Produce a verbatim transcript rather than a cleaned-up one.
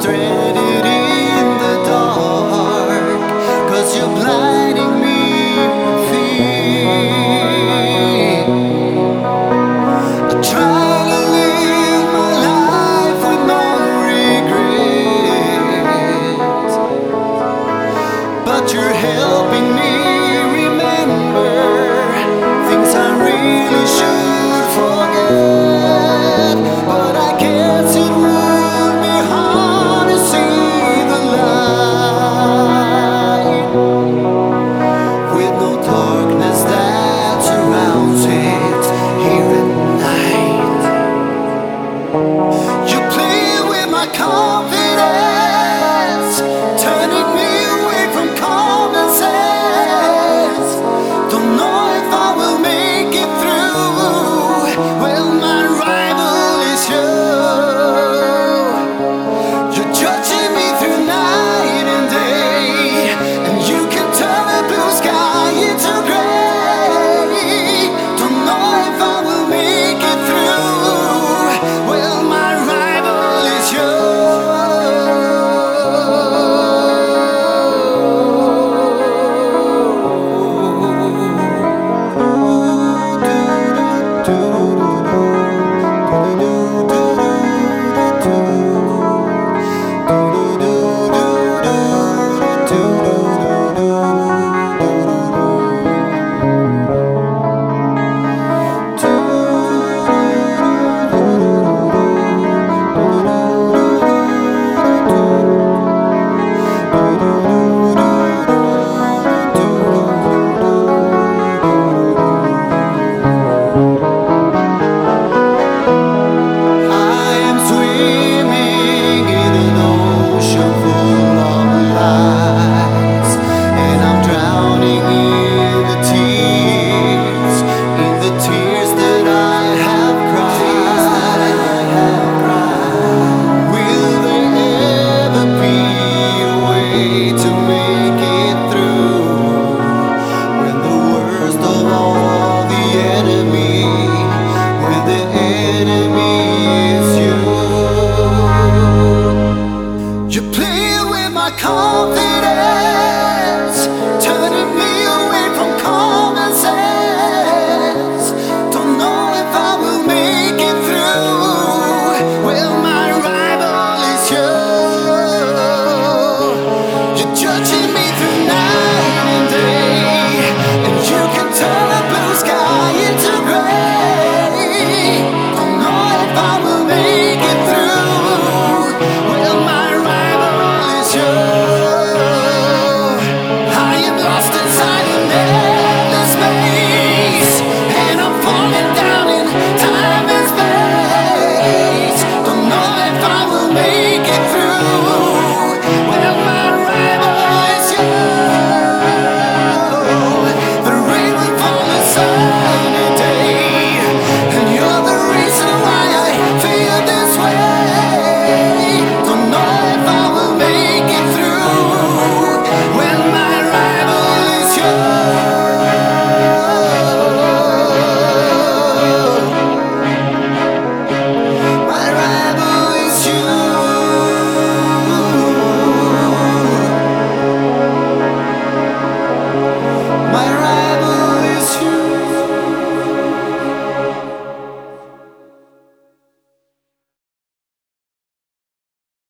stranded in the dark, 'cause you're blinding me with fear. I try to live my life with no regrets, but you're helping me remember things I really should forget. But I guess it would be hard to see the light with no darkness that surrounds it here at night. You play with my confidence, turning me away from common sense. Don't know if I will make it through. Well, my rival is you. You're judging me through night and day, and you can turn a blue sky into gray. Don't know if I will make it through. Well, my rival is you. I am swimming in an ocean full of lies, and I'm drowning in the tears, in the tears that I have cried. Will there ever be a way to make it through when the worst of all the enemy, when the enemy is you? You play with my confidence,